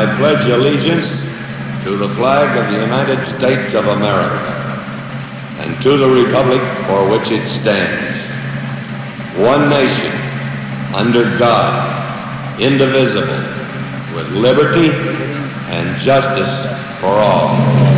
pledge allegiance to the flag of the United States of America and to the republic for which it stands, one nation, under God, indivisible, with liberty and justice for all.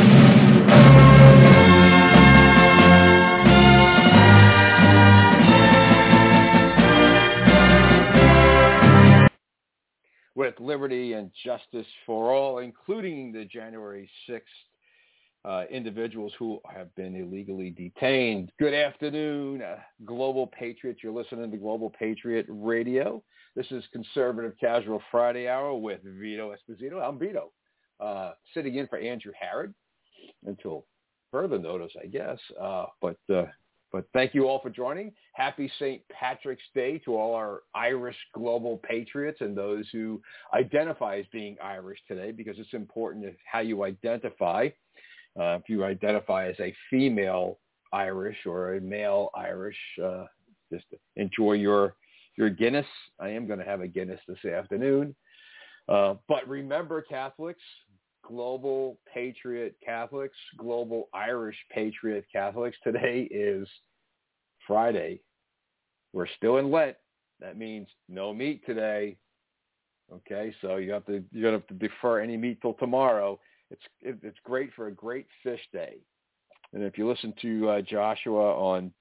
With liberty and justice for all, including the January 6th individuals who have been illegally detained. Good afternoon, Global Patriots. You're listening to Global Patriot Radio. This is Conservative Casual Friday Hour with Vito Esposito. I'm Vito, sitting in for Andrew Harrod until further notice, I guess. But thank you all for joining. Happy St. Patrick's Day to all our Irish global patriots and those who identify as being Irish today, because it's important how you identify. If you identify as a female Irish or a male Irish, just enjoy your Guinness. I am going to have a Guinness this afternoon. But remember, Catholics, global patriot Catholics, global Irish patriot Catholics, today is Friday. We're still in Lent. That means no meat today. Okay, so you're going to have to defer any meat till tomorrow. It's great for a great fish day. And if you listen to Joshua on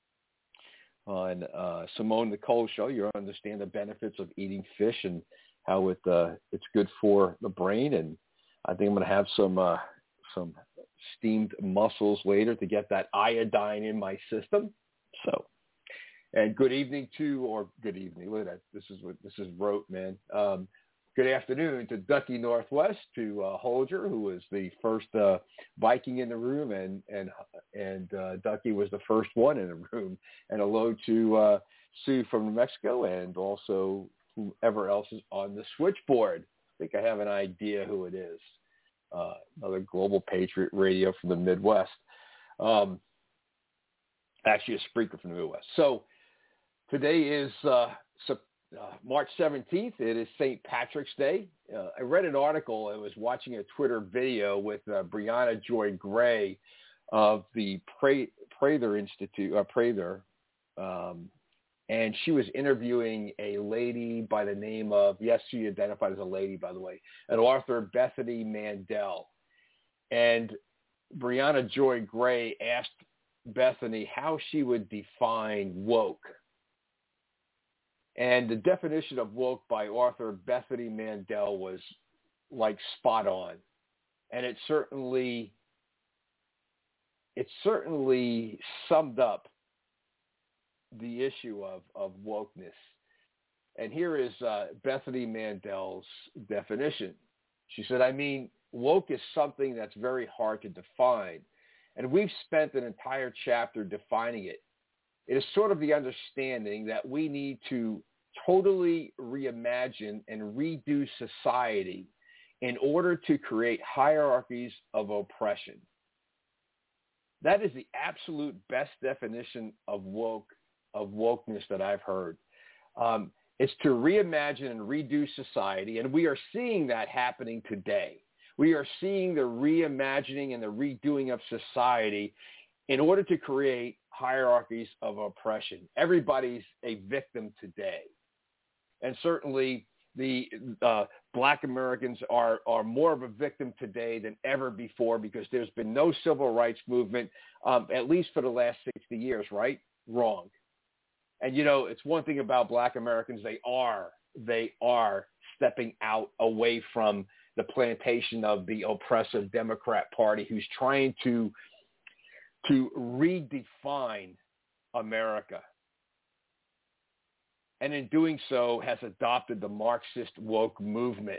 Simone Nicole show, you'll understand the benefits of eating fish and how it's good for the brain. And I think I'm going to have some steamed mussels later to get that iodine in my system. So, and good evening look at that. This is rote, man. Good afternoon to Ducky Northwest, to Holger, who was the first Viking in the room, and Ducky was the first one in the room. And hello to Sue from New Mexico, and also whoever else is on the switchboard. I think I have an idea who it is. Another Global Patriot Radio from the Midwest. Actually, a speaker from the Midwest. So today is March 17th. It is St. Patrick's Day. I read an article. I was watching a Twitter video with Brianna Joy Gray of the Prather Institute, and she was interviewing a lady by the name of, yes, she identified as a lady, by the way, an author, Bethany Mandel. And Brianna Joy Gray asked Bethany how she would define woke. And the definition of woke by author Bethany Mandel was like spot on. And it certainly summed up the issue of wokeness. And here is Bethany Mandel's definition. She said, woke is something that's very hard to define. And we've spent an entire chapter defining it. It is sort of the understanding that we need to totally reimagine and redo society in order to create hierarchies of oppression. That is the absolute best definition of wokeness that I've heard. It's to reimagine and redo society, and we are seeing that happening today. We are seeing the reimagining and the redoing of society in order to create hierarchies of oppression. Everybody's a victim today. And certainly the Black Americans are more of a victim today than ever before, because there's been no civil rights movement, at least for the last 60 years, right? Wrong. And, it's one thing about Black Americans. They are stepping out away from the plantation of the oppressive Democrat Party, who's trying to redefine America. And in doing so has adopted the Marxist woke movement.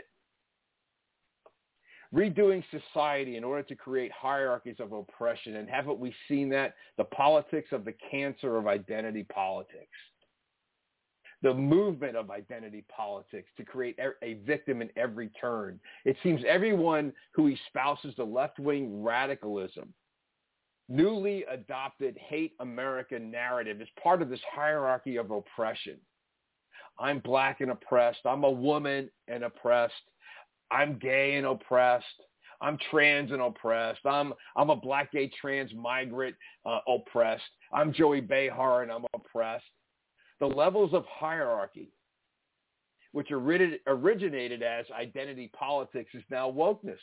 Redoing society in order to create hierarchies of oppression. And haven't we seen that? The politics of the cancer of identity politics. The movement of identity politics to create a victim in every turn. It seems everyone who espouses the left-wing radicalism, newly adopted hate America narrative, is part of this hierarchy of oppression. I'm Black and oppressed. I'm a woman and oppressed. I'm gay and oppressed. I'm trans and oppressed. I'm a black gay trans migrant oppressed. I'm Joey Behar and I'm oppressed. The levels of hierarchy, which originated as identity politics, is now wokeness.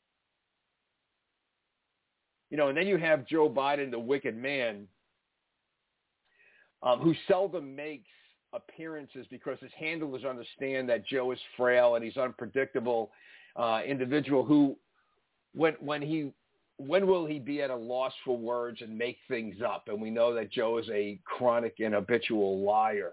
And then you have Joe Biden, the wicked man, who seldom makes appearances because his handlers understand that Joe is frail and he's unpredictable individual who, when will he be at a loss for words and make things up? And we know that Joe is a chronic and habitual liar.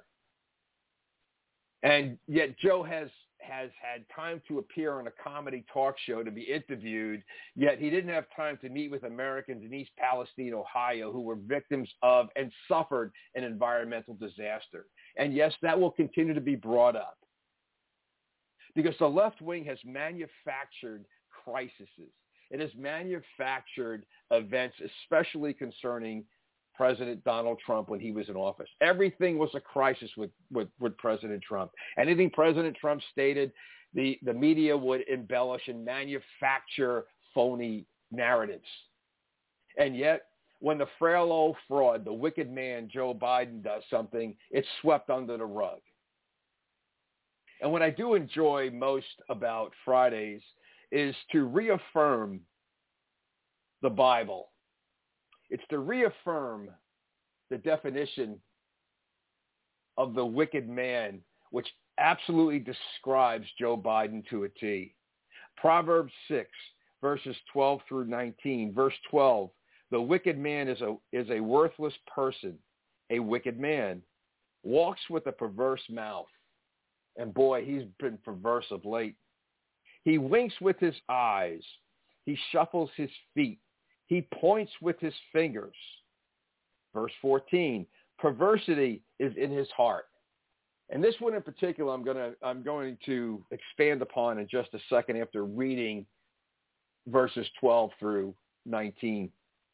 And yet Joe has had time to appear on a comedy talk show to be interviewed, yet he didn't have time to meet with Americans in East Palestine, Ohio, who were victims of and suffered an environmental disaster. And yes, that will continue to be brought up because the left wing has manufactured crises. It has manufactured events, especially concerning President Donald Trump when he was in office. Everything was a crisis with President Trump. Anything President Trump stated, the media would embellish and manufacture phony narratives. And yet, when the frail old fraud, the wicked man, Joe Biden, does something, it's swept under the rug. And what I do enjoy most about Fridays is to reaffirm the Bible. It's to reaffirm the definition of the wicked man, which absolutely describes Joe Biden to a T. Proverbs 6, verses 12 through 19. Verse 12, the wicked man is a worthless person. A wicked man walks with a perverse mouth. And boy, he's been perverse of late. He winks with his eyes. He shuffles his feet. He points with his fingers. Verse 14, perversity is in his heart. And this one in particular, I'm going to expand upon in just a second after reading verses 12 through 19.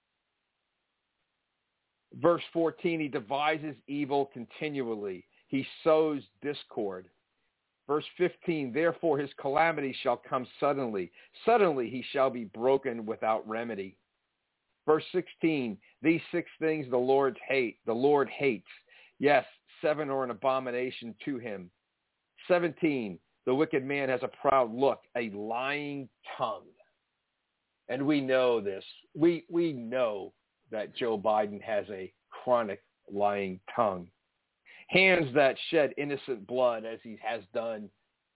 Verse 14, he devises evil continually. He sows discord. Verse 15, therefore his calamity shall come suddenly. Suddenly he shall be broken without remedy. Verse 16, these 6 things the Lord hates. Yes, 7 are an abomination to him. 17, the wicked man has a proud look, a lying tongue. And we know this. We know that Joe Biden has a chronic lying tongue. Hands that shed innocent blood, as he has done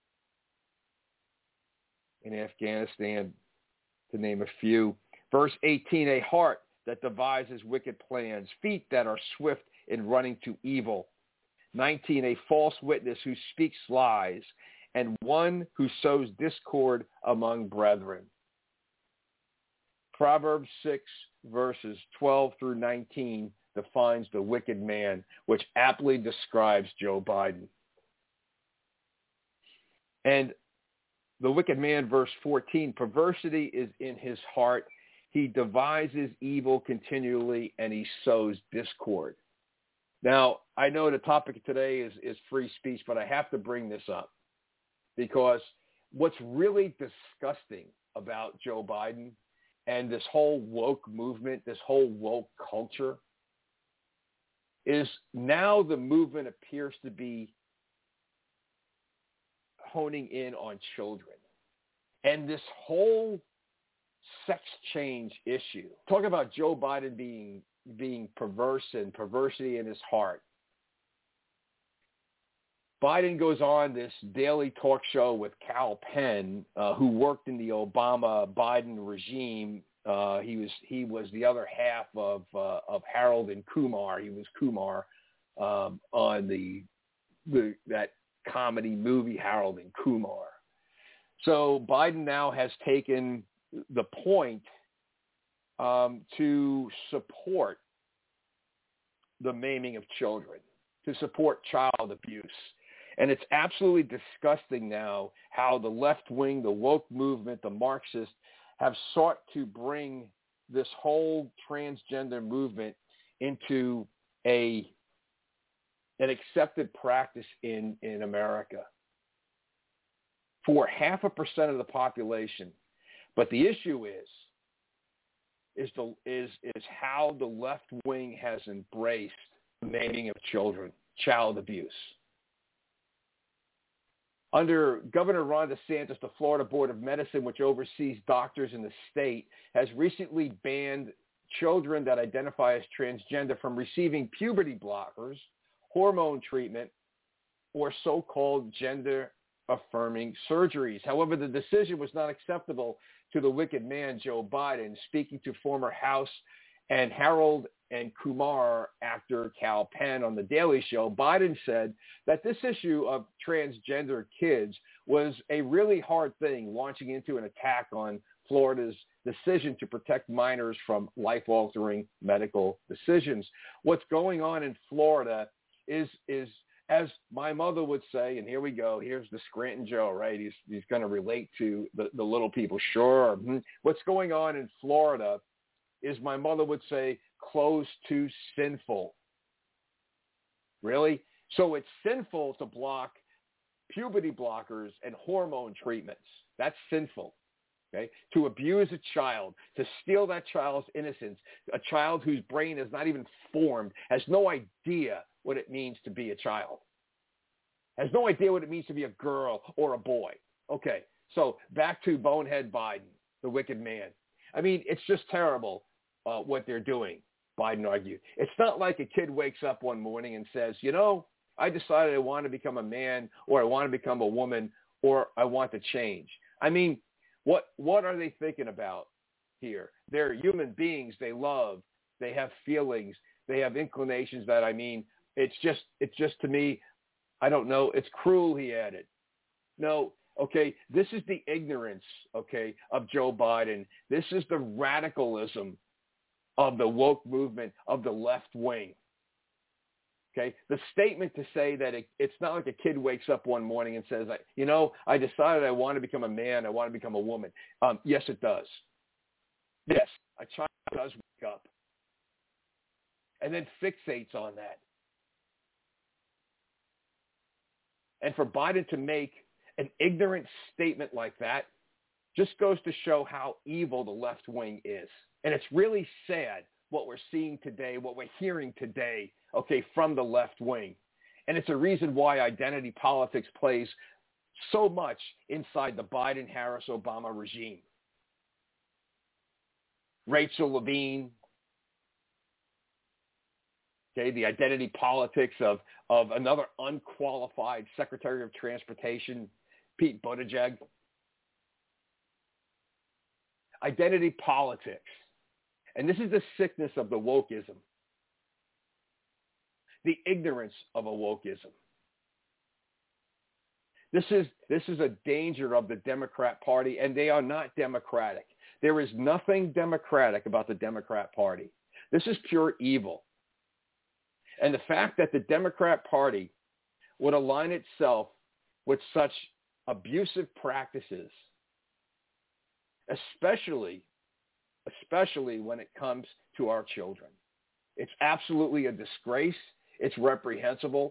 in Afghanistan, to name a few. Verse 18, a heart that devises wicked plans, feet that are swift in running to evil. 19, a false witness who speaks lies, and one who sows discord among brethren. Proverbs 6, verses 12 through 19 defines the wicked man, which aptly describes Joe Biden. And the wicked man, verse 14, perversity is in his heart. He devises evil continually, and he sows discord. Now, I know the topic today is free speech, but I have to bring this up because what's really disgusting about Joe Biden and this whole woke movement, this whole woke culture, is now the movement appears to be honing in on children. And this whole sex change issue, talk about Joe Biden being perverse and perversity in his heart. Biden goes on this daily talk show with Kal Penn, who worked in the Obama-Biden regime. He was the other half of Harold and Kumar. He was Kumar on that comedy movie Harold and Kumar. So Biden now has taken the point to support the maiming of children, to support child abuse. And it's absolutely disgusting now how the left wing, the woke movement, the Marxists have sought to bring this whole transgender movement into an accepted practice in America. for 0.5% of the population. But the issue is how the left wing has embraced the maiming of children, child abuse. Under Governor Ron DeSantis, the Florida Board of Medicine, which oversees doctors in the state, has recently banned children that identify as transgender from receiving puberty blockers, hormone treatment, or so-called gender-affirming surgeries. However, the decision was not acceptable to the wicked man, Joe Biden. Speaking to former House and Harold and Kumar actor Kal Penn on The Daily Show, Biden said that this issue of transgender kids was a really hard thing, launching into an attack on Florida's decision to protect minors from life-altering medical decisions. What's going on in Florida is as my mother would say, and here we go, here's the Scranton Joe, right? He's going to relate to the little people. Sure. What's going on in Florida is, my mother would say, close to sinful. Really? So it's sinful to block puberty blockers and hormone treatments. That's sinful. Okay? To abuse a child, to steal that child's innocence, a child whose brain is not even formed, has no idea what it means to be a child, has no idea what it means to be a girl or a boy. Okay, so back to Bonehead Biden, the wicked man. I mean, it's just terrible what they're doing, Biden argued. It's not like a kid wakes up one morning and says, you know, I decided I want to become a man, or I want to become a woman, or I want to change. I mean, what are they thinking about here? They're human beings. They love. They have feelings. They have inclinations that, I mean, it's just to me, I don't know. It's cruel, he added. No, okay, this is the ignorance, okay, of Joe Biden. This is the radicalism of the woke movement, of the left wing. Okay, the statement to say that it's not like a kid wakes up one morning and says, you know, I decided I want to become a man, I want to become a woman. Yes, it does. Yes, a child does wake up and then fixates on that. And for Biden to make an ignorant statement like that just goes to show how evil the left wing is. And it's really sad what we're seeing today, what we're hearing today, okay, from the left wing. And it's a reason why identity politics plays so much inside the Biden-Harris-Obama regime. Rachel Levine, okay, the identity politics of another unqualified Secretary of Transportation, Pete Buttigieg. Identity politics. And this is the sickness of the wokeism. The ignorance of a wokeism. This is a danger of the Democrat Party, and they are not democratic. There is nothing democratic about the Democrat Party. This is pure evil. And the fact that the Democrat Party would align itself with such abusive practices, especially when it comes to our children. It's absolutely a disgrace. It's reprehensible.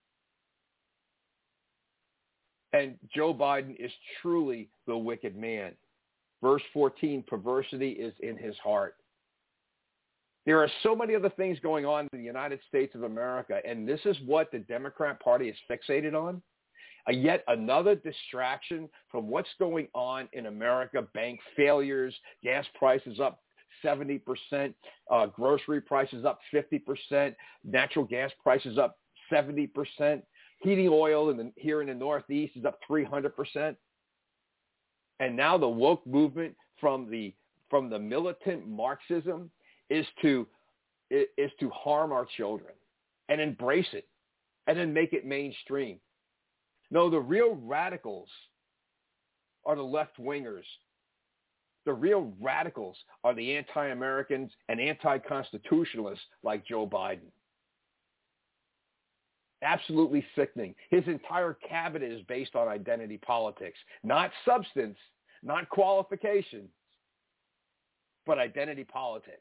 And Joe Biden is truly the wicked man. Verse 14, perversity is in his heart. There are so many other things going on in the United States of America, and this is what the Democrat Party is fixated on. Yet another distraction from what's going on in America. Bank failures, gas prices up 70%, grocery prices up 50%, natural gas prices up 70%, heating oil here in the Northeast is up 300%. And now the woke movement from the militant Marxism is to harm our children and embrace it and then make it mainstream. No, the real radicals are the left-wingers. The real radicals are the anti-Americans and anti-constitutionalists like Joe Biden. Absolutely sickening. His entire cabinet is based on identity politics, not substance, not qualifications, but identity politics.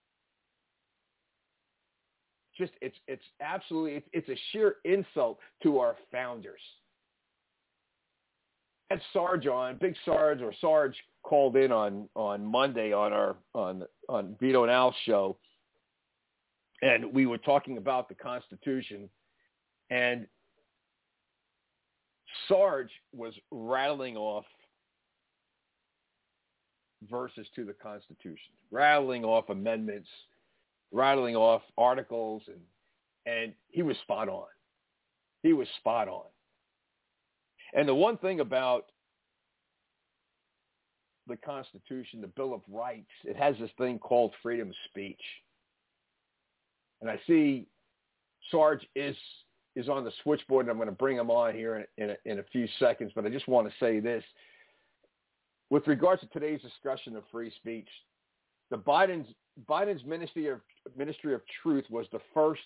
It's absolutely a sheer insult to our founders. had Sarge on, Big Sarge, or Sarge called in on Monday on Vito and Al's show, and we were talking about the Constitution, and Sarge was rattling off verses to the Constitution, rattling off amendments, rattling off articles, and he was spot on. He was spot on. And the one thing about the Constitution, the Bill of Rights, it has this thing called freedom of speech. And I see Sarge is on the switchboard, and I'm going to bring him on here in a few seconds. But I just want to say this. With regards to today's discussion of free speech, the Biden's Ministry of Truth was the first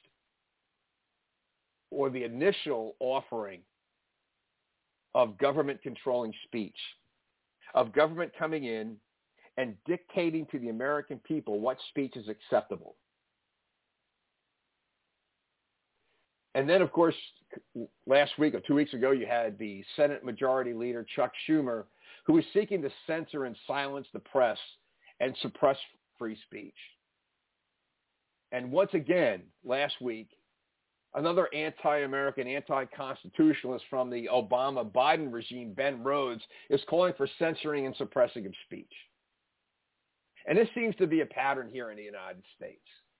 or the initial offering of government controlling speech, of government coming in and dictating to the American people what speech is acceptable. And then, of course, last week or 2 weeks ago, you had the Senate Majority Leader, Chuck Schumer, who was seeking to censor and silence the press and suppress free speech. And once again, last week, another anti-American, anti-constitutionalist from the Obama-Biden regime, Ben Rhodes, is calling for censoring and suppressing of speech. And this seems to be a pattern here in the United States.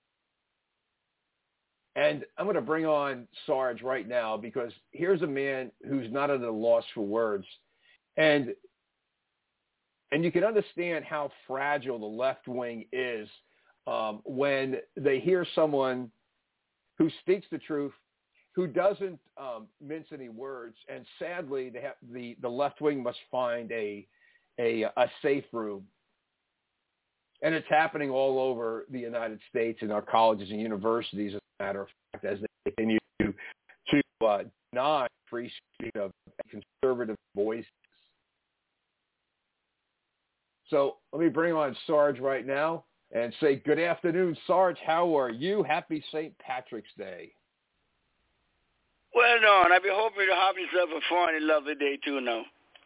And I'm going to bring on Sarge right now because here's a man who's not at a loss for words. And you can understand how fragile the left wing is when they hear someone who speaks the truth, who doesn't mince any words. And sadly, the left wing must find a safe room. And it's happening all over the United States in our colleges and universities, as a matter of fact, as they continue to deny free speech of conservative voices. So let me bring on Sarge right now and say, good afternoon, Sarge. How are you? Happy St. Patrick's Day. Well done. I be hoping to have yourself a fine and lovely day too now.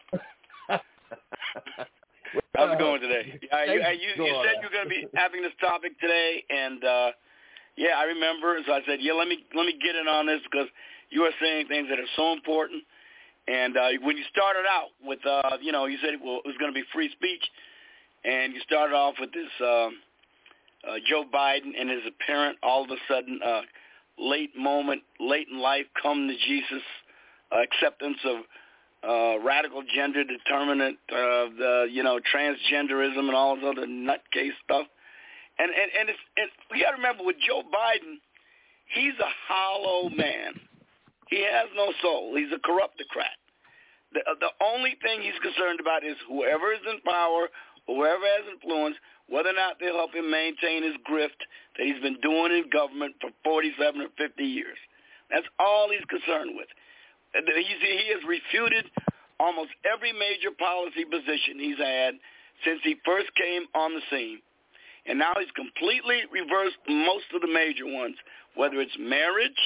How's it going today? You said you're going to be having this topic today, and yeah, I remember. So I said, yeah, let me get in on this because you are saying things that are so important. And when you started out with, you said it was going to be free speech, and you started off with this Joe Biden and his apparent, all of a sudden, late in life, come to Jesus, acceptance of radical gender determinant, transgenderism and all this other nutcase stuff. And you got to remember with Joe Biden, he's a hollow man. He has no soul. He's a corruptocrat. The only thing he's concerned about is whoever is in power, whoever has influence, whether or not they'll help him maintain his grift that he's been doing in government for 47 or 50 years. That's all he's concerned with. He has refuted almost every major policy position he's had since he first came on the scene. And now he's completely reversed most of the major ones, whether it's marriage.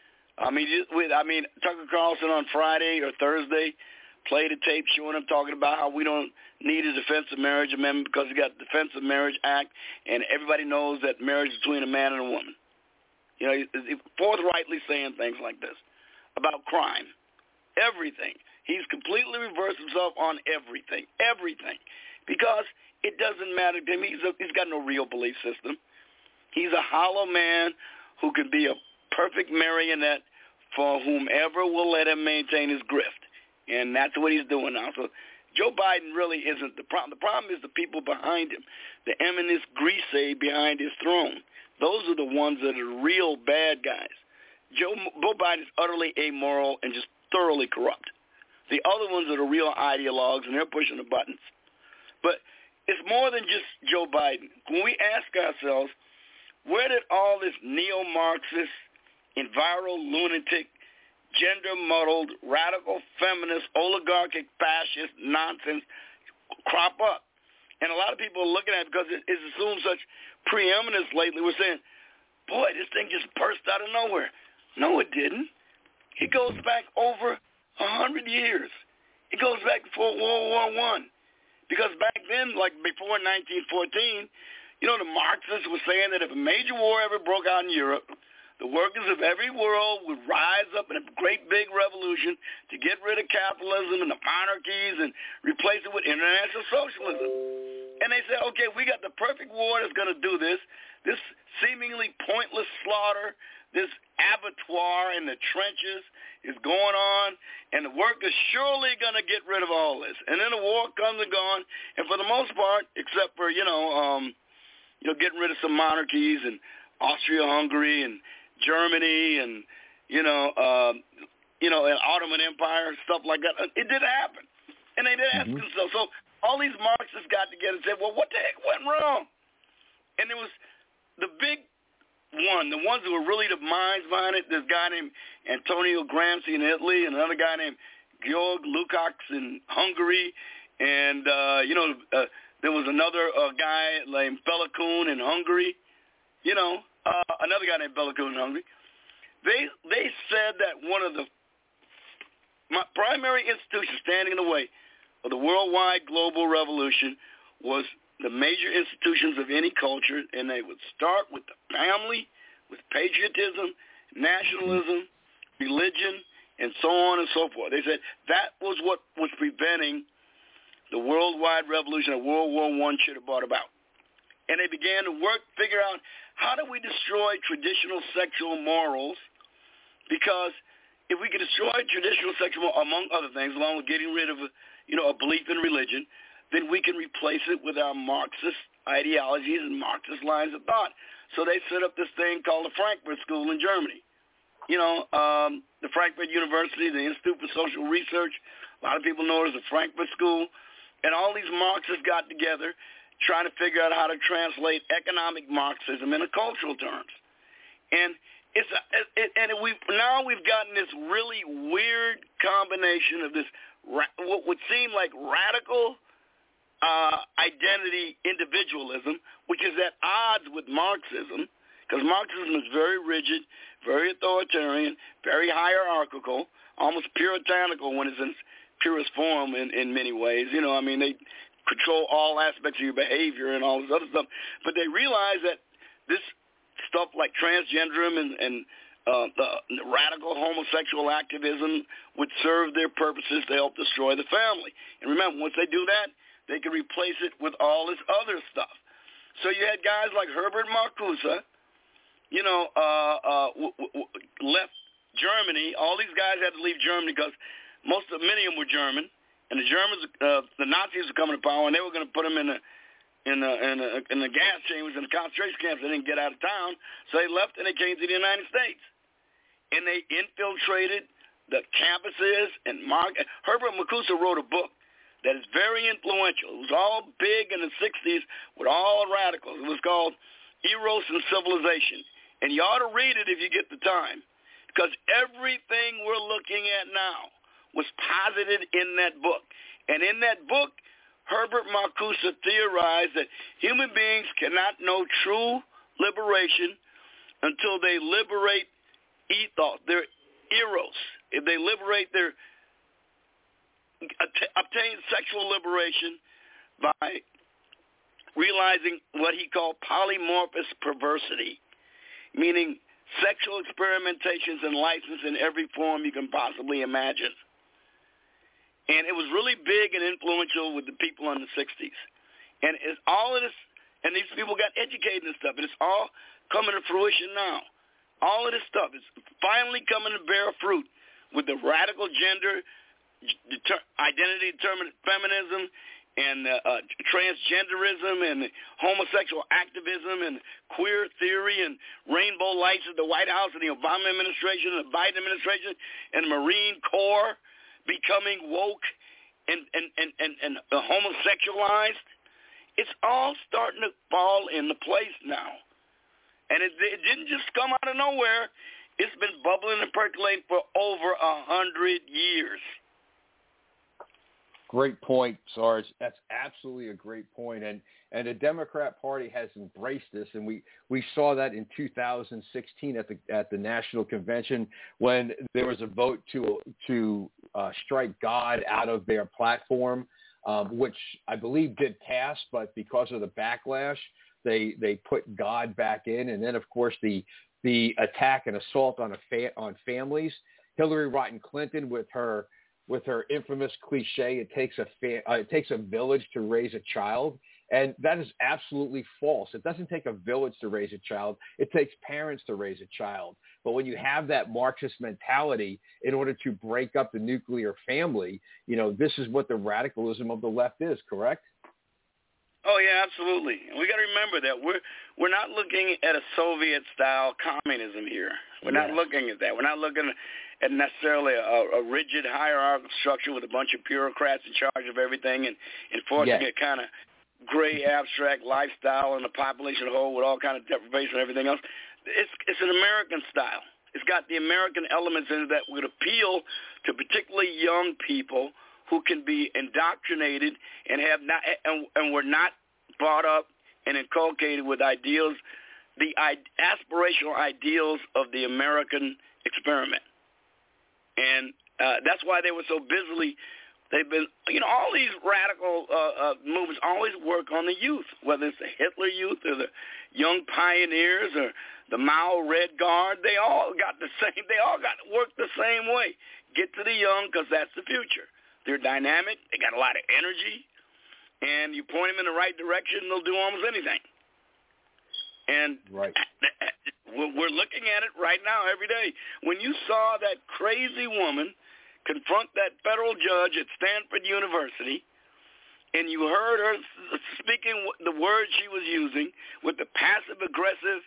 Tucker Carlson on Friday or Thursday played a tape showing him talking about how we don't need a Defense of Marriage Amendment because we got the Defense of Marriage Act, and everybody knows that marriage is between a man and a woman. He's forthrightly saying things like this about crime, everything. He's completely reversed himself on everything, because it doesn't matter to him. He's got no real belief system. He's a hollow man who can be a perfect marionette for whomever will let him maintain his grift. And that's what he's doing now. So Joe Biden really isn't the problem. The problem is the people behind him, the eminence grisee behind his throne. Those are the ones that are real bad guys. Joe Biden is utterly amoral and just thoroughly corrupt. The other ones are the real ideologues, and they're pushing the buttons. But it's more than just Joe Biden. When we ask ourselves, where did all this neo-Marxist, enviro lunatic, gender-muddled, radical feminist, oligarchic, fascist nonsense crop up? And a lot of people are looking at it because it's assumed such preeminence lately. We're saying, boy, this thing just burst out of nowhere. No, it didn't. It goes back over 100 years. It goes back before World War I. Because back then, like before 1914, the Marxists were saying that if a major war ever broke out in Europe, the workers of every world would rise up in a great big revolution to get rid of capitalism and the monarchies and replace it with international socialism. And they said, okay, we got the perfect war that's going to do this seemingly pointless slaughter, this abattoir in the trenches is going on, and the workers surely going to get rid of all this. And then the war comes and gone, and for the most part, except for, getting rid of some monarchies and Austria-Hungary and Germany and, an Ottoman Empire, stuff like that, it didn't happen. And they didn't ask themselves. So all these Marxists got together and said, well, what the heck went wrong? And there was the big one, the ones who were really the minds behind it, this guy named Antonio Gramsci in Italy, and another guy named Georg Lukács in Hungary, and, there was another guy named Bela Kun in Hungary, another guy named Bela Kun in Hungary. They said that one of the primary institutions standing in the way of the worldwide global revolution was the major institutions of any culture, and they would start with the family, with patriotism, nationalism, religion, and so on and so forth. They said that was what was preventing the worldwide revolution that World War I should have brought about. And they began to figure out how do we destroy traditional sexual morals, because if we can destroy traditional sexual morals, among other things, along with getting rid of a belief in religion, then we can replace it with our Marxist ideologies and Marxist lines of thought. So they set up this thing called the Frankfurt School in Germany. The Frankfurt University, the Institute for Social Research, a lot of people know it as the Frankfurt School. And all these Marxists got together trying to figure out how to translate economic Marxism into cultural terms. And we've gotten this really weird combination of this what would seem like radical identity individualism, which is at odds with Marxism, because Marxism is very rigid, very authoritarian, very hierarchical, almost puritanical when it's in its purest form in many ways. They control all aspects of your behavior and all this other stuff. But they realize that this stuff like transgenderism and the radical homosexual activism would serve their purposes to help destroy the family. And remember, once they do that, they can replace it with all this other stuff. So you had guys like Herbert Marcuse, left Germany. All these guys had to leave Germany because many of them were German, and the Germans, the Nazis were coming to power, and they were going to put them in the gas chambers in the concentration camps. They didn't get out of town, so they left and they came to the United States, and they infiltrated the campuses. And Herbert Marcuse wrote a book that is very influential. It was all big in the 60s with all radicals. It was called Eros and Civilization. And you ought to read it if you get the time, because everything we're looking at now was posited in that book. And in that book, Herbert Marcuse theorized that human beings cannot know true liberation until they liberate ethos, their eros. If they liberate obtain sexual liberation by realizing what he called polymorphous perversity, meaning sexual experimentations and license in every form you can possibly imagine. And it was really big and influential with the people in the 60s. And it's all of this, and these people got educated and stuff, and it's all coming to fruition now. All of this stuff is finally coming to bear fruit with the radical gender identity determined feminism and transgenderism and homosexual activism and queer theory and rainbow lights at the White House and the Obama administration and the Biden administration and the Marine Corps becoming woke and homosexualized. It's all starting to fall into place now. And it didn't just come out of nowhere. It's been bubbling and percolating for over 100 years. Great point, Sarge. That's absolutely a great point. And the Democrat Party has embraced this, and we saw that in 2016 at the National Convention when there was a vote to strike God out of their platform, which I believe did pass, but because of the backlash, they put God back in, and then of course the attack and assault on families. Hillary Rodham Clinton with her infamous cliche, it takes a village to raise a child. And that is absolutely false. It doesn't take a village to raise a child. It takes parents to raise a child. But when you have that Marxist mentality in order to break up the nuclear family, this is what the radicalism of the left is, correct? Oh, yeah, absolutely. And we got to remember that we're not looking at a Soviet-style communism here. We're not looking at that. We're not looking at necessarily a rigid hierarchical structure with a bunch of bureaucrats in charge of everything and enforcing a kind of gray abstract lifestyle and the population as a whole with all kind of deprivation and everything else. It's an American style. It's got the American elements in it that would appeal to particularly young people who can be indoctrinated and have not and were not brought up and inculcated with ideals, the aspirational ideals of the American experiment. And that's why they were so busily, they've been, all these radical movements always work on the youth, whether it's the Hitler Youth or the Young Pioneers or the Mao Red Guard. They all got to work the same way. Get to the young because that's the future. They're dynamic. They got a lot of energy. And you point them in the right direction, they'll do almost anything. And we're looking at it right now every day. When you saw that crazy woman confront that federal judge at Stanford University, and you heard her speaking the words she was using with the passive-aggressive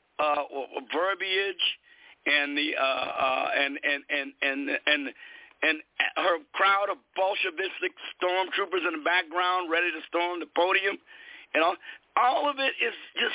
verbiage and the and her crowd of Bolshevistic stormtroopers in the background ready to storm the podium, and all of it is just,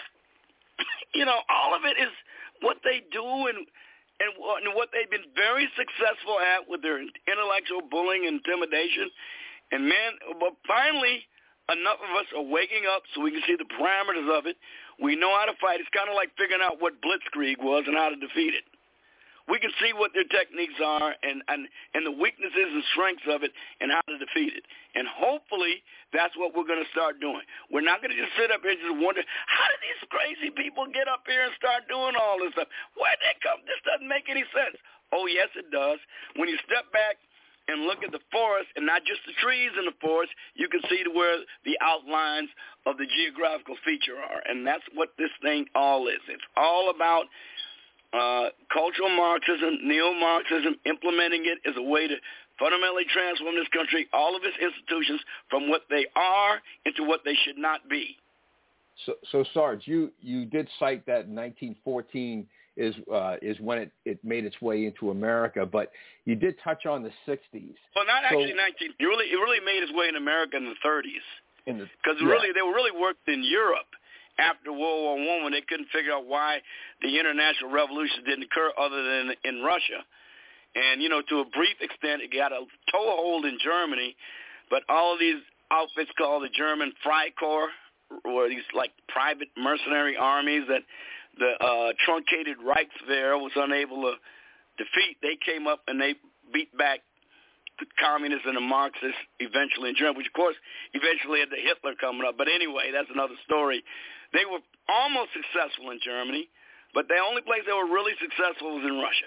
all of it is what they do and what they've been very successful at with their intellectual bullying and intimidation. And but finally, enough of us are waking up so we can see the parameters of it. We know how to fight. It's kind of like figuring out what blitzkrieg was and how to defeat it. We can see what their techniques are and the weaknesses and strengths of it and how to defeat it. And hopefully that's what we're going to start doing. We're not going to just sit up here and just wonder, how did these crazy people get up here and start doing all this stuff? Where'd they come? This doesn't make any sense. Oh, yes, it does. When you step back and look at the forest and not just the trees in the forest, you can see where the outlines of the geographical feature are. And that's what this thing all is. It's all about cultural Marxism, neo-Marxism, implementing it as a way to fundamentally transform this country, all of its institutions, from what they are into what they should not be. So Sarge, you did cite that 1914 is when it made its way into America, but you did touch on the 60s. Well, not actually 19. It really made its way in America in the 30s. Because they were really worked in Europe after World War I when they couldn't figure out why the international revolution didn't occur other than in Russia. And, to a brief extent, it got a toehold in Germany, but all of these outfits called the German Freikorps, or these like private mercenary armies that the truncated Reichswehr was unable to defeat, they came up and they beat back the communists and the Marxists eventually in Germany, which, of course, eventually had the Hitler coming up. But anyway, that's another story. They were almost successful in Germany, but the only place they were really successful was in Russia.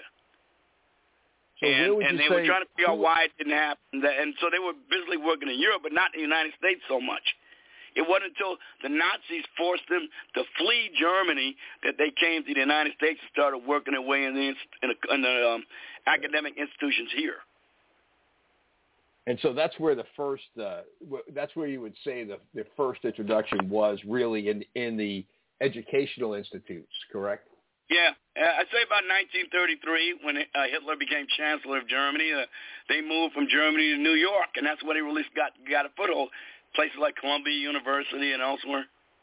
So and they were trying to figure out why it didn't happen. And so they were busily working in Europe, but not in the United States so much. It wasn't until the Nazis forced them to flee Germany that they came to the United States and started working their way in the academic institutions here. And so that's where that's where you would say the first introduction was really in the educational institutes, correct? Yeah, I'd say about 1933 when Hitler became Chancellor of Germany. They moved from Germany to New York, and that's when he really got a foothold. Places like Columbia University and elsewhere.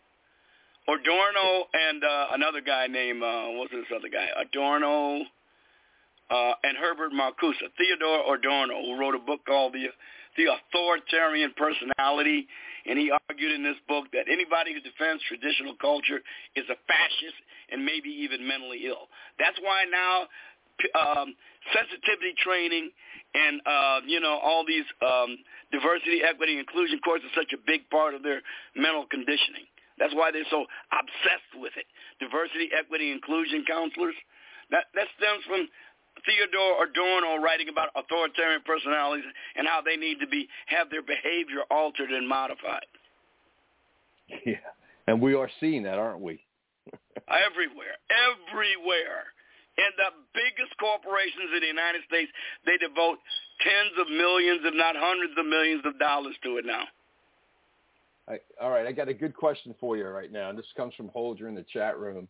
Adorno and another guy named, what's this other guy? Adorno and Herbert Marcuse. Theodore Adorno, who wrote a book called the authoritarian personality, and he argued in this book that anybody who defends traditional culture is a fascist and maybe even mentally ill. That's why now sensitivity training and, all these diversity, equity, inclusion courses are such a big part of their mental conditioning. That's why they're so obsessed with it. Diversity, equity, inclusion counselors. That stems from Theodore Adorno writing about authoritarian personalities and how they need to have their behavior altered and modified. Yeah, and we are seeing that, aren't we? Everywhere. And the biggest corporations in the United States, they devote tens of millions, if not hundreds of millions of dollars to it now. All right, I got a good question for you right now, and this comes from Holger in the chat room.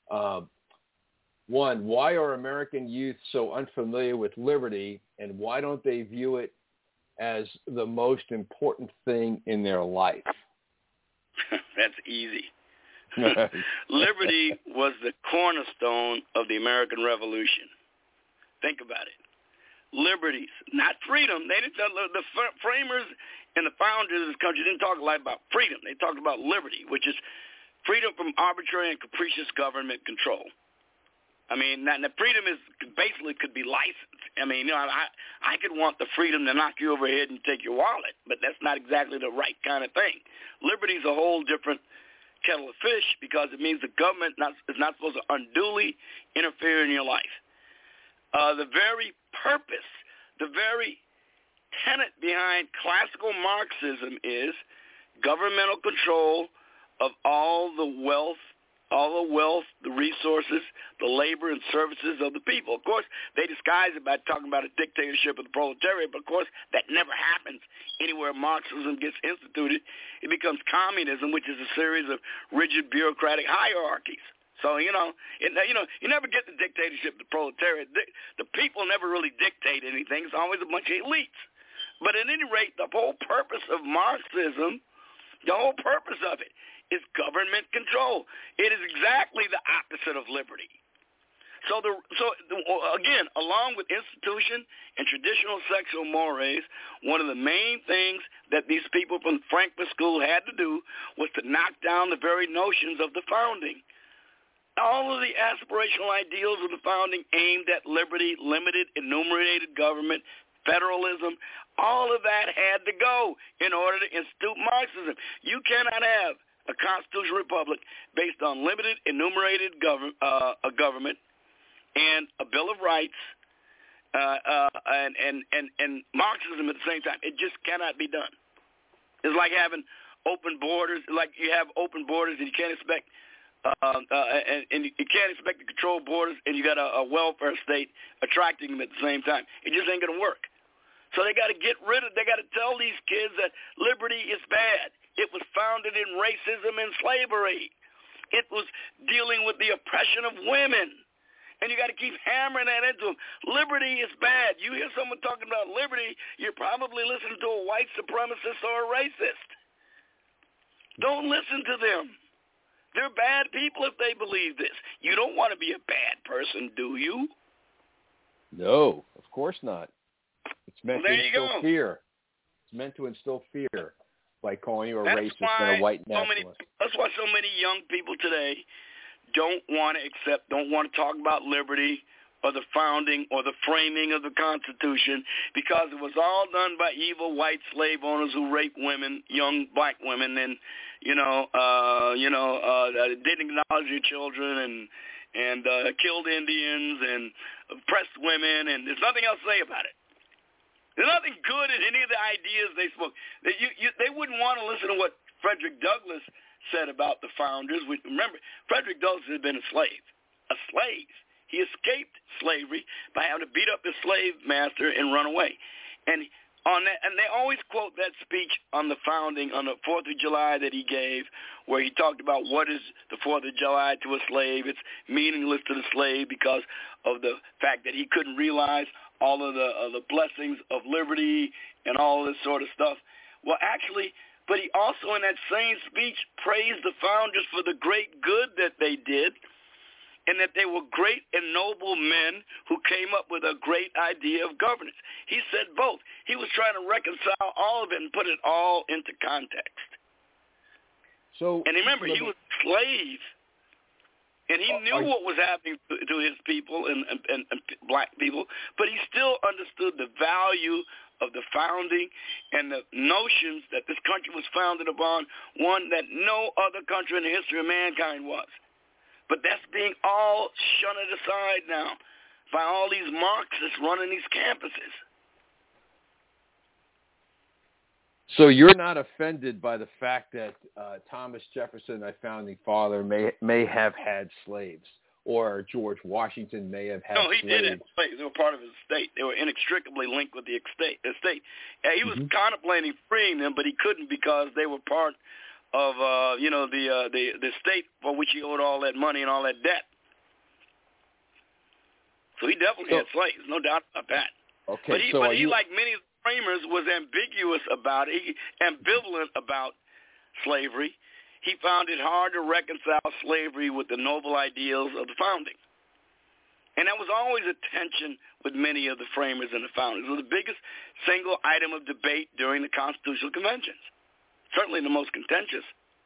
One, why are American youth so unfamiliar with liberty, and why don't they view it as the most important thing in their life? That's easy. Liberty was the cornerstone of the American Revolution. Think about it. Liberties, not freedom. They didn't. The framers and the founders of this country didn't talk a lot about freedom. They talked about liberty, which is freedom from arbitrary and capricious government control. I mean, now freedom is basically could be licensed. I mean, I could want the freedom to knock you over the head and take your wallet, but that's not exactly the right kind of thing. Liberty is a whole different kettle of fish because it means the government is not supposed to unduly interfere in your life. The very purpose, the very tenet behind classical Marxism is governmental control of all the wealth, the resources, the labor and services of the people. Of course, they disguise it by talking about a dictatorship of the proletariat, but of course that never happens anywhere Marxism gets instituted. It becomes communism, which is a series of rigid bureaucratic hierarchies. So, you never get the dictatorship of the proletariat. The people never really dictate anything. It's always a bunch of elites. But at any rate, the whole purpose of Marxism, the whole purpose of it is government control. It is exactly the opposite of liberty. So again, along with institution and traditional sexual mores, one of the main things that these people from Frankfurt School had to do was to knock down the very notions of the founding. All of the aspirational ideals of the founding aimed at liberty, limited, enumerated government, federalism, all of that had to go in order to institute Marxism. You cannot have a constitutional republic based on limited, enumerated government and a Bill of Rights and Marxism at the same time. It just cannot be done. It's like having open borders. Like you have open borders and you can't expect and you can't expect to control borders, and you got a welfare state attracting them at the same time. It just ain't going to work. So they got to they got to tell these kids that liberty is bad. It was founded in racism and slavery. It was dealing with the oppression of women. And you got to keep hammering that into them. Liberty is bad. You hear someone talking about liberty, you're probably listening to a white supremacist or a racist. Don't listen to them. They're bad people if they believe this. You don't want to be a bad person, do you? No, of course not. It's meant to instill fear. It's meant to instill fear by calling you a racist and a white nationalist. That's why so many young people today don't want to talk about liberty or the founding or the framing of the Constitution, because it was all done by evil white slave owners who raped women, young black women, and didn't acknowledge their children and killed Indians and oppressed women, and there's nothing else to say about it. There's nothing good in any of the ideas they spoke. They wouldn't want to listen to what Frederick Douglass said about the founders. Remember, Frederick Douglass had been a slave. He escaped slavery by having to beat up his slave master and run away. And they always quote that speech on the founding, on the 4th of July that he gave, where he talked about what is the 4th of July to a slave. It's meaningless to the slave because of the fact that he couldn't realize all of the blessings of liberty and all this sort of stuff. Well, actually, but he also in that same speech praised the founders for the great good that they did and that they were great and noble men who came up with a great idea of governance. He said both. He was trying to reconcile all of it and put it all into context. So, and remember, he was a slave, and he knew what was happening to his people and black people, but he still understood the value of the founding and the notions that this country was founded upon, one that no other country in the history of mankind was. But that's being all shunted aside now by all these Marxists running these campuses. So you're not offended by the fact that Thomas Jefferson, our founding father, may have had slaves, or George Washington may have had slaves? No, he did have slaves. They were part of his estate. They were inextricably linked with the estate. He was contemplating freeing them, but he couldn't because they were part of the state for which he owed all that money and all that debt. So he definitely had slaves, no doubt about that. Okay, but he, like many framers, was ambiguous about it, ambivalent about slavery. He found it hard to reconcile slavery with the noble ideals of the founding. And that was always a tension with many of the framers and the founders. It was the biggest single item of debate during the Constitutional Conventions. Certainly the most contentious.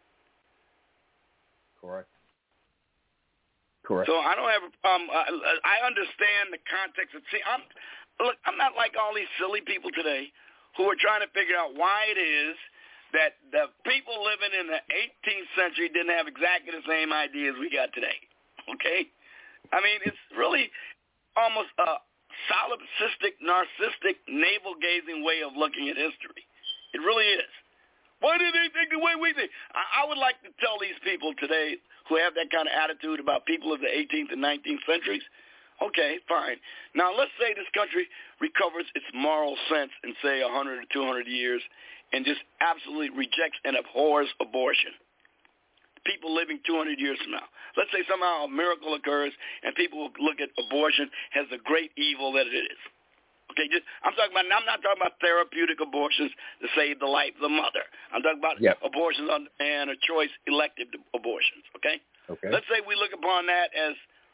Correct. So I don't have a problem. I understand the context. I'm not like all these silly people today who are trying to figure out why it is that the people living in the 18th century didn't have exactly the same ideas we got today. Okay? I mean, it's really almost a solipsistic, narcissistic, navel-gazing way of looking at history. It really is. Why did they think the way we think? I would like to tell these people today who have that kind of attitude about people of the 18th and 19th centuries, okay, fine. Now, let's say this country recovers its moral sense in, say, 100 or 200 years and just absolutely rejects and abhors abortion. People living 200 years from now. Let's say somehow a miracle occurs and people look at abortion as the great evil that it is. Okay, I'm not talking about therapeutic abortions to save the life of the mother. I'm talking about abortions on demand or choice elective abortions. Okay. Let's say we look upon that as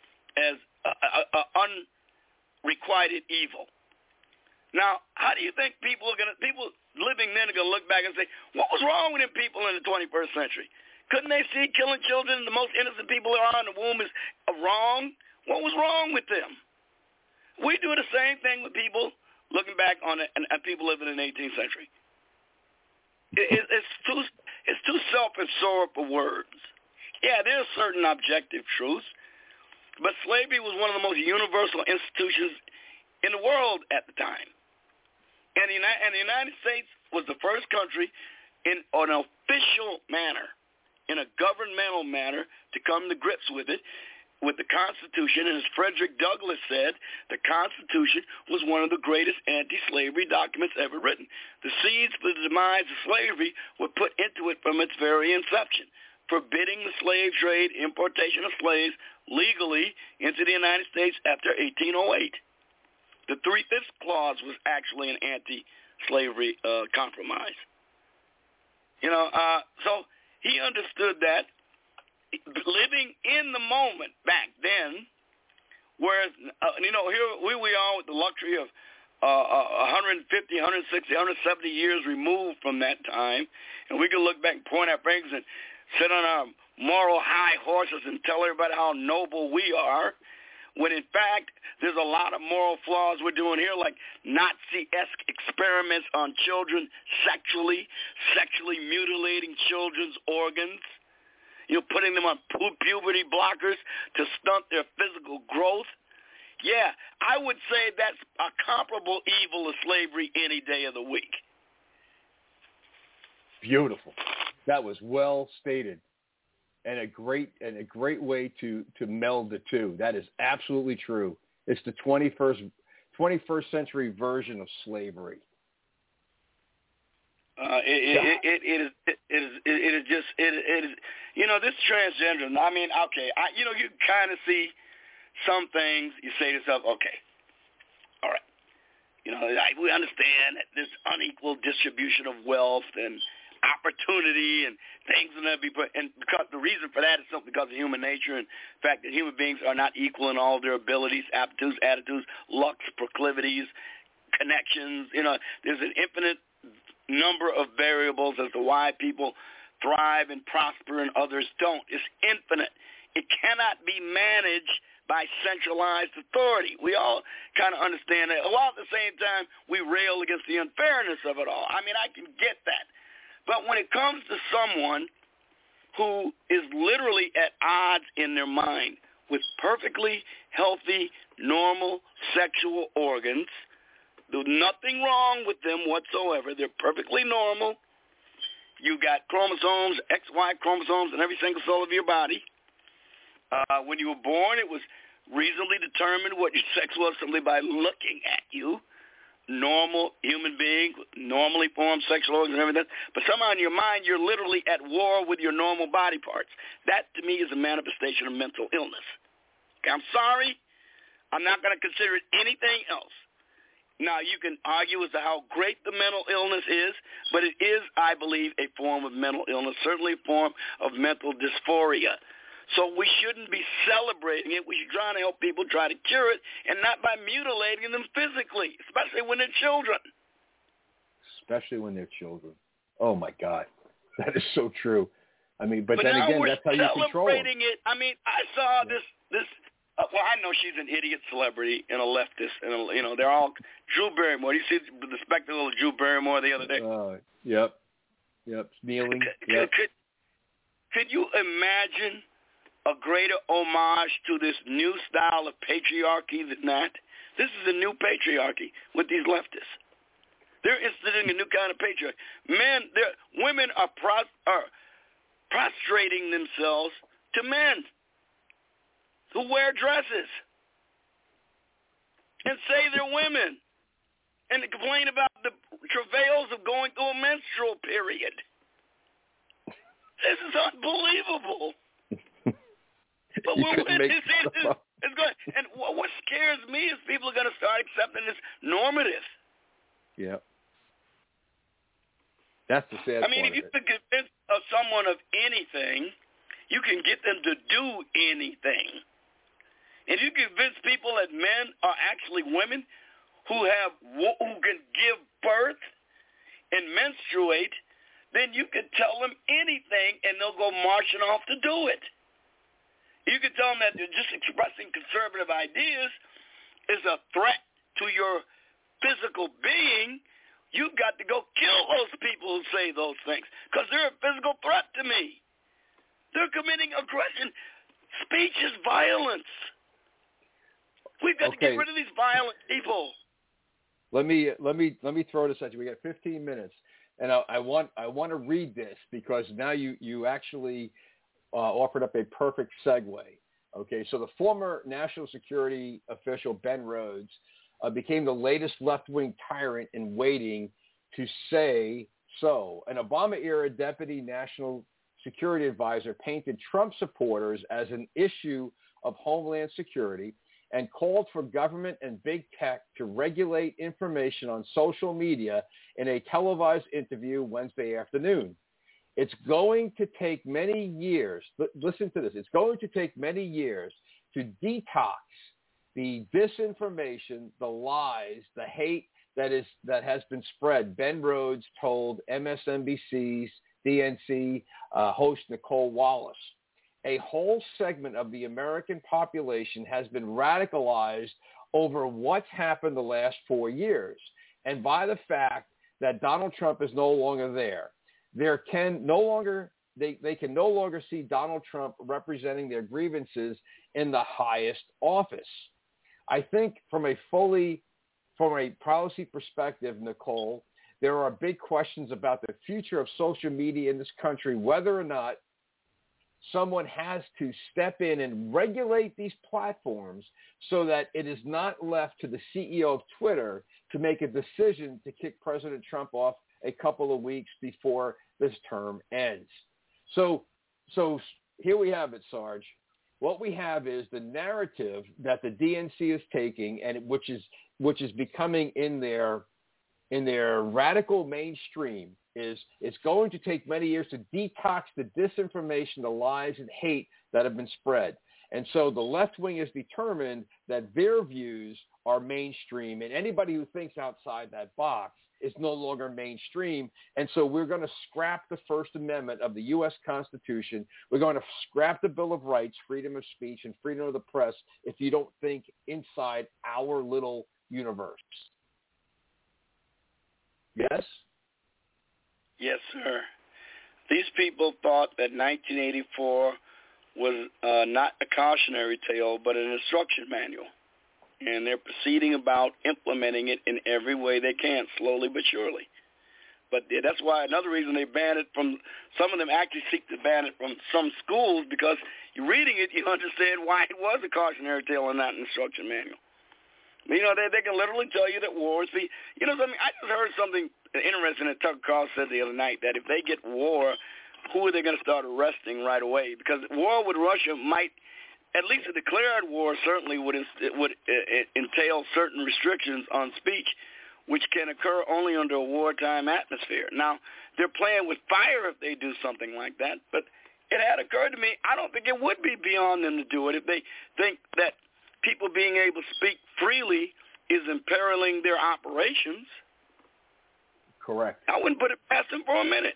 unrequited evil. Now, how do you think people living then are going to look back and say, what was wrong with them people in the 21st century? Couldn't they see killing children, the most innocent people that are in the womb, is wrong? What was wrong with them? We do the same thing with people looking back on it and people living in the 18th century. It's too self-absorbed for words. Yeah, there's certain objective truths, but slavery was one of the most universal institutions in the world at the time. And the United States was the first country in an official manner, in a governmental manner, to come to grips with it, with the Constitution. And as Frederick Douglass said, the Constitution was one of the greatest anti-slavery documents ever written. The seeds for the demise of slavery were put into it from its very inception, forbidding the slave trade, importation of slaves legally into the United States after 1808. The 3/5 clause was actually an anti-slavery compromise. So he understood that living in the moment back then, whereas, here we are with the luxury of 150, 160, 170 years removed from that time, and we can look back and point our fingers and sit on our moral high horses and tell everybody how noble we are, when in fact there's a lot of moral flaws we're doing here, like Nazi-esque experiments on children sexually mutilating children's organs, putting them on puberty blockers to stunt their physical growth. Yeah, I would say that's a comparable evil of slavery any day of the week. Beautiful. That was well stated. And a great way to meld the two. That is absolutely true. It's the 21st century version of slavery. It is this transgender. I mean, okay, you kind of see some things. You say to yourself, okay, all right, we understand that this unequal distribution of wealth and opportunity and things are going to be put. And because the reason for that is simply because of human nature and the fact that human beings are not equal in all their abilities, aptitudes, attitudes, lucks, proclivities, connections. There's an infinite number of variables as to why people thrive and prosper and others don't. It's infinite. It cannot be managed by centralized authority. We all kind of understand that. While at the same time, we rail against the unfairness of it all. I mean, I can get that. But when it comes to someone who is literally at odds in their mind with perfectly healthy, normal sexual organs, there's nothing wrong with them whatsoever. They're perfectly normal. You got chromosomes, XY chromosomes in every single cell of your body. When you were born, it was reasonably determined what your sex was simply by looking at you. Normal human being, normally formed sexual organs and everything. But somehow in your mind, you're literally at war with your normal body parts. That, to me, is a manifestation of mental illness. Okay, I'm sorry. I'm not going to consider it anything else. Now, you can argue as to how great the mental illness is, but it is, I believe, a form of mental illness, certainly a form of mental dysphoria. So we shouldn't be celebrating it. We should try to help people try to cure it, and not by mutilating them physically, especially when they're children. Especially when they're children. Oh, my God. That is so true. I mean, but then now again, we're that's how you control them. celebrating it. I mean, I saw this well, I know she's an idiot celebrity and a leftist, and they're all Drew Barrymore. You see the spectacle of Drew Barrymore the other day? Yep, kneeling. Yep. Could you imagine a greater homage to this new style of patriarchy than that? This is a new patriarchy with these leftists. They're instituting a new kind of patriarchy. Women are prostrating themselves to men who wear dresses and say they're women and complain about the travails of going through a menstrual period. This is unbelievable. But and what scares me is people are going to start accepting this normative. Yeah. That's the sad part. I mean, if you could convince someone of anything, you can get them to do anything. If you convince people that men are actually women who can give birth and menstruate, then you can tell them anything and they'll go marching off to do it. You can tell them that they're just expressing conservative ideas is a threat to your physical being. You've got to go kill those people who say those things because they're a physical threat to me. They're committing aggression. Speech is violence. We've got to get rid of these violent people. Let me throw this at you. We got 15 minutes, and I want to read this because now you actually offered up a perfect segue. Okay, so the former national security official Ben Rhodes became the latest left-wing tyrant in waiting to say so. An Obama-era deputy national security advisor painted Trump supporters as an issue of homeland security and called for government and big tech to regulate information on social media in a televised interview Wednesday afternoon. It's going to take many years. Listen to this. It's going to take many years to detox the disinformation, the lies, the hate that has been spread. Ben Rhodes told MSNBC's DNC host Nicole Wallace. A whole segment of the American population has been radicalized over what's happened the last 4 years and by the fact that Donald Trump is no longer there. They can no longer see Donald Trump representing their grievances in the highest office. I think from a policy perspective, Nicole, there are big questions about the future of social media in this country, whether or not someone has to step in and regulate these platforms so that it is not left to the CEO of Twitter to make a decision to kick President Trump off a couple of weeks before this term ends. So here we have it, Sarge. What we have is the narrative that the DNC is taking, and which is becoming in their in their radical mainstream is it's going to take many years to detox the disinformation, the lies, and hate that have been spread. And so the left wing is determined that their views are mainstream, and anybody who thinks outside that box is no longer mainstream. And so we're going to scrap the First Amendment of the U.S. Constitution. We're going to scrap the Bill of Rights, freedom of speech, and freedom of the press if you don't think inside our little universe. Yes? Yes, sir. These people thought that 1984 was not a cautionary tale, but an instruction manual. And they're proceeding about implementing it in every way they can, slowly but surely. But that's why another reason they banned it from, some of them actually seek to ban it from some schools, because you're reading it, you understand why it was a cautionary tale and not an instruction manual. You know, they can literally tell you that war is the, you know something, I just heard something interesting that Tucker Carlson said the other night, that if they get war, who are they going to start arresting right away? Because war with Russia might, at least a declared war certainly would entail certain restrictions on speech, which can occur only under a wartime atmosphere. Now, they're playing with fire if they do something like that, but it had occurred to me, I don't think it would be beyond them to do it if they think that people being able to speak freely is imperiling their operations. Correct. I wouldn't put it past them for a minute.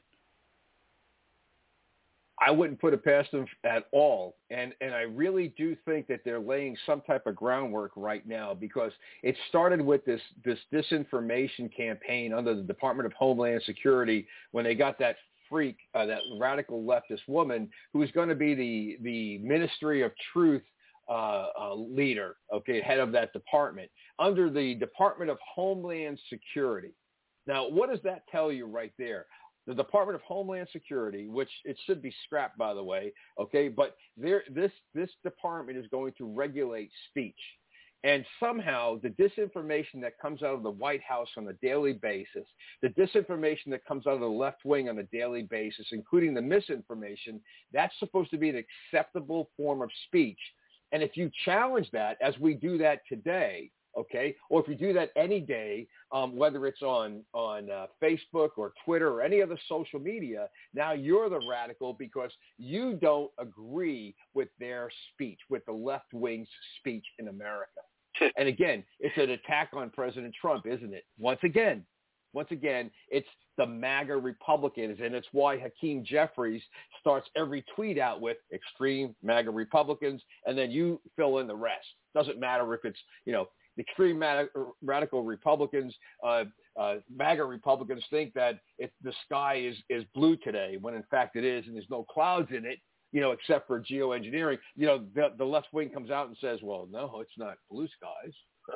I wouldn't put it past them at all. And I really do think that they're laying some type of groundwork right now, because it started with this disinformation campaign under the Department of Homeland Security when they got that freak, that radical leftist woman who was going to be the Ministry of Truth leader, okay, head of that department, under the Department of Homeland Security. Now, what does that tell you right there? The Department of Homeland Security, which it should be scrapped, by the way, okay, but this department is going to regulate speech. And somehow the disinformation that comes out of the White House on a daily basis, the disinformation that comes out of the left wing on a daily basis, including the misinformation, that's supposed to be an acceptable form of speech. And if you challenge that, as we do that today, okay, or if you do that any day, whether it's on Facebook or Twitter or any other social media, now you're the radical because you don't agree with their speech, with the left wing's speech in America. And again, it's an attack on President Trump, isn't it? Once again, it's the MAGA Republicans, and it's why Hakeem Jeffries starts every tweet out with extreme MAGA Republicans, and then you fill in the rest. Doesn't matter if it's, extreme radical Republicans, MAGA Republicans think that the sky is blue today, when in fact it is, and there's no clouds in it, except for geoengineering. The left wing comes out and says, well, no, it's not blue skies,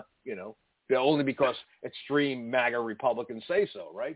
only because extreme MAGA Republicans say so, right?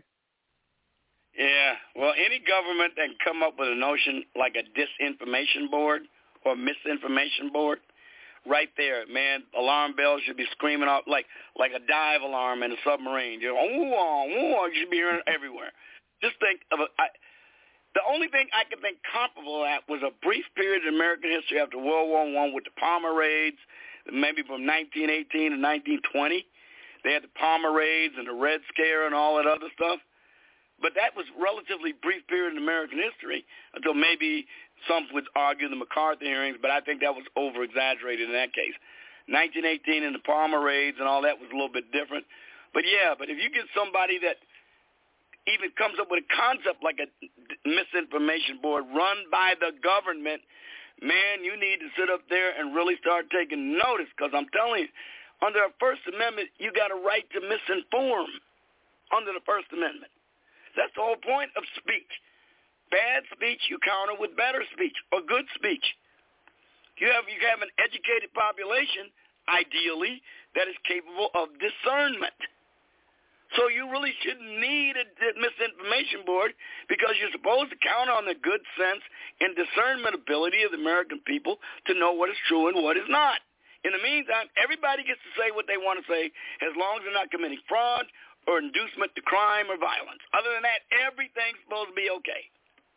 Yeah, well, any government that can come up with a notion like a disinformation board or misinformation board, right there, man, alarm bells should be screaming out like a dive alarm in a submarine. You should be hearing it everywhere. Just think of the only thing I can think comparable to that was a brief period in American history after World War I with the Palmer raids, maybe from 1918 to 1920. They had the Palmer raids and the Red Scare and all that other stuff. But that was relatively brief period in American history until maybe some would argue the MacArthur hearings, but I think that was over-exaggerated in that case. 1918 and the Palmer raids and all that was a little bit different. But if you get somebody that even comes up with a concept like a misinformation board run by the government, man, you need to sit up there and really start taking notice, because I'm telling you, under the First Amendment, you got a right to misinform under the First Amendment. That's the whole point of speech. Bad speech you counter with better speech or good speech. You have an educated population, ideally, that is capable of discernment. So you really shouldn't need a misinformation board, because you're supposed to count on the good sense and discernment ability of the American people to know what is true and what is not. In the meantime, everybody gets to say what they want to say as long as they're not committing fraud or inducement to crime or violence. Other than that, everything's supposed to be okay.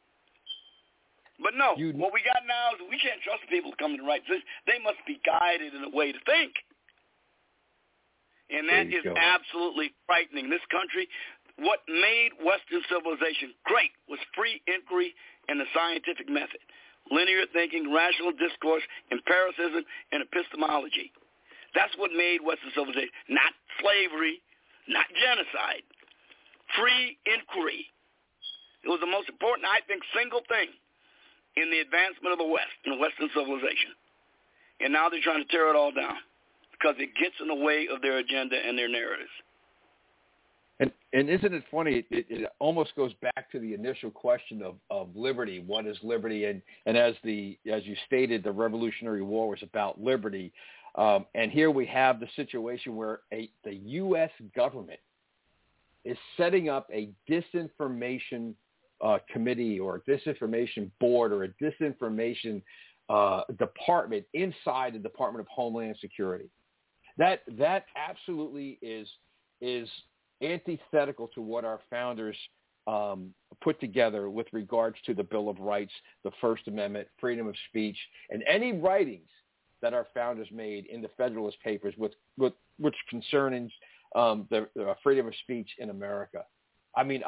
But no, what we got now is we can't trust people to come to the right decision. They must be guided in a way to think. And that is absolutely frightening. This country, what made Western civilization great was free inquiry and the scientific method. Linear thinking, rational discourse, empiricism, and epistemology. That's what made Western civilization. Not slavery, not genocide. Free inquiry. It was the most important, I think, single thing in the advancement of the West, in Western civilization. And now they're trying to tear it all down because it gets in the way of their agenda and their narratives. And isn't it funny? It almost goes back to the initial question of liberty. What is liberty? And as you stated, the Revolutionary War was about liberty. And here we have the situation where the U.S. government is setting up a disinformation committee or a disinformation board or a disinformation department inside the Department of Homeland Security. That absolutely is antithetical to what our founders put together with regards to the Bill of Rights, the First Amendment, freedom of speech, and any writings that our founders made in the Federalist Papers which concerns the freedom of speech in America. I mean,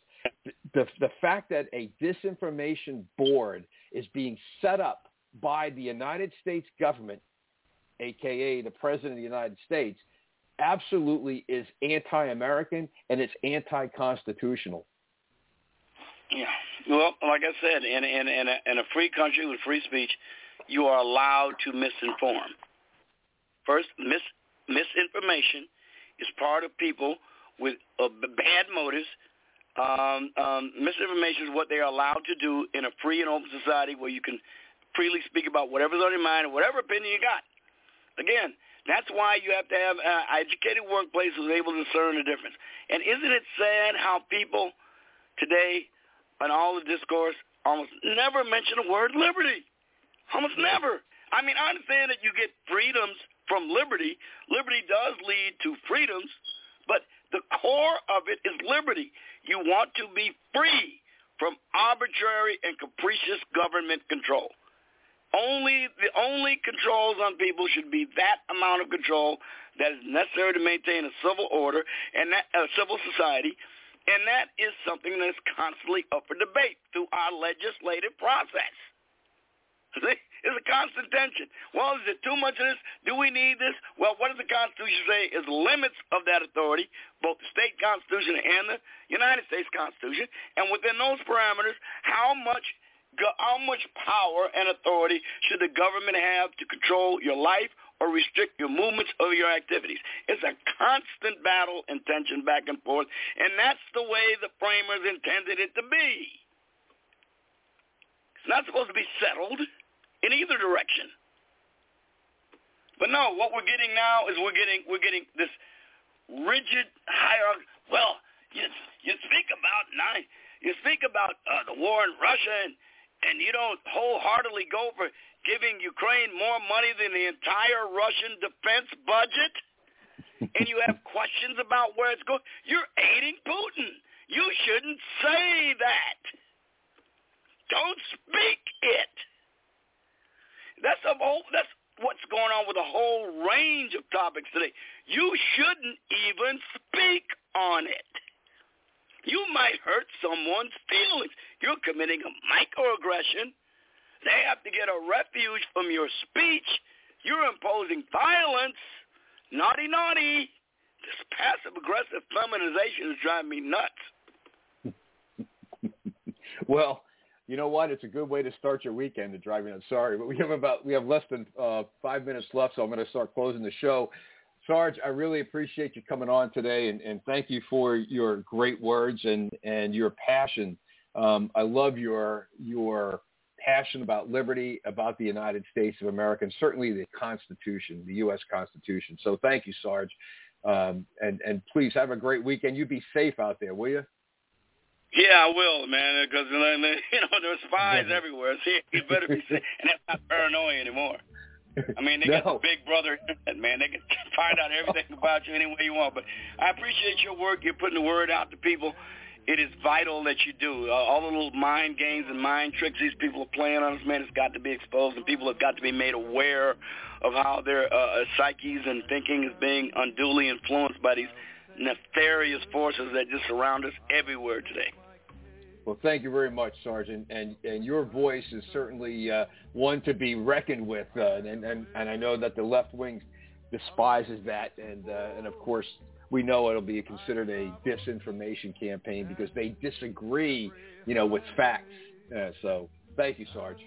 the fact that a disinformation board is being set up by the United States government, a.k.a. the President of the United States, absolutely is anti-American and it's anti-constitutional. Yeah. Well, like I said, in a free country with free speech, you are allowed to misinform. First, misinformation is part of people with bad motives. Misinformation is what they are allowed to do in a free and open society where you can freely speak about whatever's on your mind or whatever opinion you got. Again, that's why you have to have an educated workplace who's able to discern the difference. And isn't it sad how people today, in all the discourse, almost never mention the word liberty? Almost never. I mean, I understand that you get freedoms from liberty. Liberty does lead to freedoms, but the core of it is liberty. You want to be free from arbitrary and capricious government control. The only controls on people should be that amount of control that is necessary to maintain a civil order and a civil society, and that is something that is constantly up for debate through our legislative process. See? It's a constant tension. Well, is it too much of this? Do we need this? Well, what does the Constitution say is limits of that authority, both the state Constitution and the United States Constitution, and within those parameters, how much power and authority should the government have to control your life or restrict your movements or your activities? It's a constant battle and tension back and forth, and that's the way the framers intended it to be. It's not supposed to be settled in either direction. But no, what we're getting now is we're getting this rigid hierarchy. Well, you speak about the war in Russia and you don't wholeheartedly go for giving Ukraine more money than the entire Russian defense budget, and you have questions about where it's going. You're aiding Putin. You shouldn't say that. Don't speak it. That's what's going on with a whole range of topics today. You shouldn't even speak on it. You might hurt someone's feelings. You're committing a microaggression. They have to get a refuge from your speech. You're imposing violence. Naughty, naughty. This passive-aggressive feminization is driving me nuts. Well, you know what? It's a good way to start your weekend to drive me nuts. Sorry, but we have less than 5 minutes left, so I'm going to start closing the show. Sarge, I really appreciate you coming on today, and thank you for your great words and your passion. I love your passion about liberty, about the United States of America, and certainly the Constitution, the U.S. Constitution. So thank you, Sarge. And please have a great weekend. You be safe out there, will you? Yeah, I will, man, because there's spies everywhere. See, you better be safe. And that's not paranoia anymore. I mean, they got the big brother, man. They can find out everything about you any way you want. But I appreciate your work. You're putting the word out to people. it is vital that you do. All the little mind games and mind tricks these people are playing on us, man, it's got to be exposed, and people have got to be made aware of how their psyches and thinking is being unduly influenced by these nefarious forces that just surround us everywhere today. Well, thank you very much, Sergeant, and your voice is certainly one to be reckoned with, and I know that the left wing despises that, and of course we know it'll be considered a disinformation campaign because they disagree, with facts. So thank you, Sarge.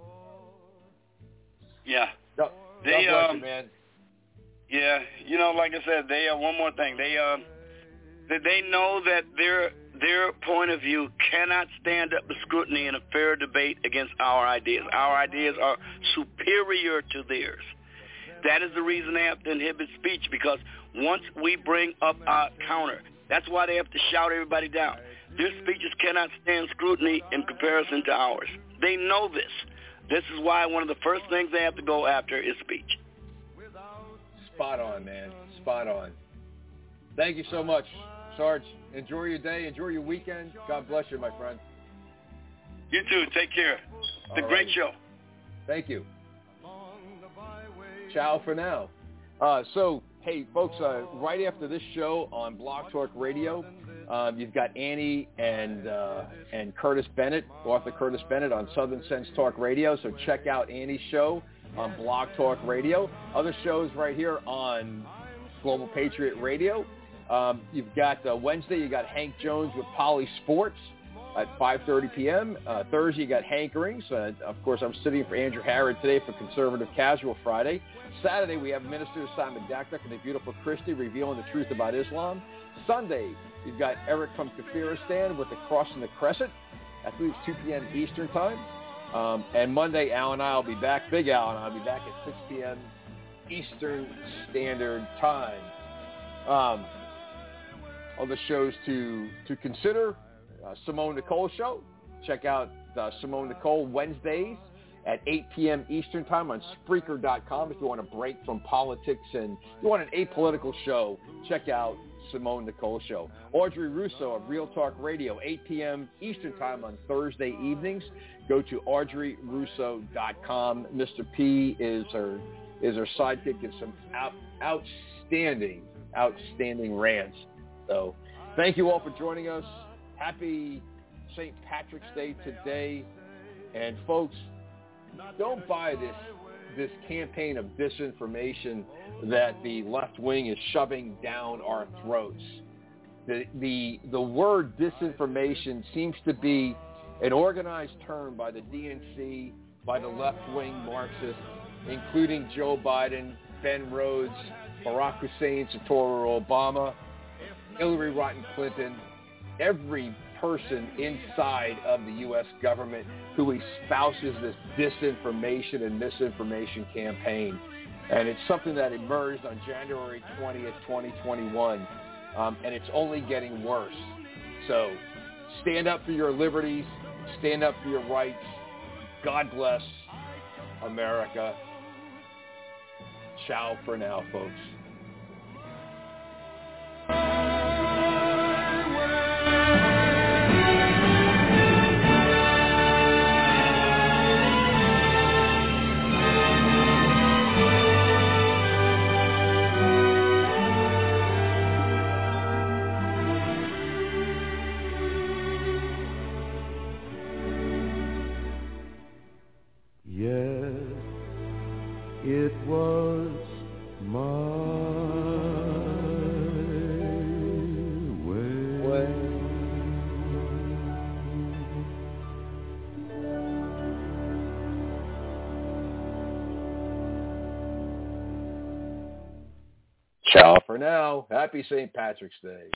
Yeah. God bless you, man. Yeah, like I said, they one more thing. They know that their point of view cannot stand up to scrutiny in a fair debate against our ideas. Our ideas are superior to theirs. That is the reason they have to inhibit speech, because once we bring up our counter, that's why they have to shout everybody down. Their speeches cannot stand scrutiny in comparison to ours. They know this. This is why one of the first things they have to go after is speech. Spot on, man. Spot on. Thank you so much, Sarge. Enjoy your day. Enjoy your weekend. God bless you, my friend. You too. Take care. It's a great show. Thank you. Ciao for now. So, hey, folks, right after this show on Blog Talk Radio, you've got Annie and Curtis Bennett, Arthur Curtis Bennett on Southern Sense Talk Radio. So check out Annie's show on Blog Talk Radio. Other shows right here on Global Patriot Radio. You've got Wednesday, you got Hank Jones with Poly Sports at 5:30 p.m. Thursday, you got Hankerings. Of course, I'm sitting for Andrew Harrod today for Conservative Casual Friday. Saturday, we have Minister Simon Dakdak and the beautiful Christy revealing the truth about Islam. Sunday, you've got Eric from Kafiristan with the Crossing the Crescent. I believe it's 2 p.m. Eastern Time. And Monday, Al and I will be back. Big Al and I will be back at 6 p.m. Eastern Standard Time. Other shows to consider, Simone Nicole Show. Check out Simone Nicole Wednesdays at 8 p.m. Eastern Time on Spreaker.com. If you want a break from politics and you want an apolitical show, check out Simone Nicole Show. Audrey Russo of Real Talk Radio, 8 p.m. Eastern Time on Thursday evenings. Go to audreyrusso.com. Mr. P is her sidekick and some outstanding rants. So thank you all for joining us. Happy St. Patrick's Day today. And folks, don't buy this campaign of disinformation that the left wing is shoving down our throats. The word disinformation seems to be an organized term by the DNC, by the left-wing Marxists, including Joe Biden, Ben Rhodes, Barack Hussein, Satoru Obama, Hillary Rodham Clinton, every person inside of the U.S. government who espouses this disinformation and misinformation campaign. And it's something that emerged on January 20th, 2021, and it's only getting worse. So stand up for your liberties, stand up for your rights. God bless America. Ciao for now, folks. It was my way. Ciao for now. Happy St. Patrick's Day.